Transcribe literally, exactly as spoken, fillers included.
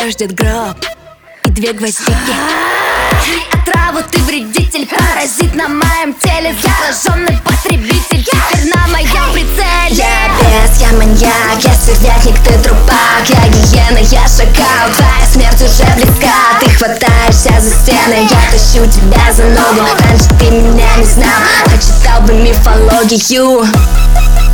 тебя ждет гроб и две гвоздики. Ты отраву, ты вредитель, паразит на моем теле, зараженный потребитель, теперь на моем прицеле. Я бес, я маньяк, я сверхник, ты трупак. Я гиена, я шакал, твоя смерть уже близка. Ты хватаешься за стены, я тащу тебя за ногу. Раньше ты меня не знал, прочитал бы мифологию.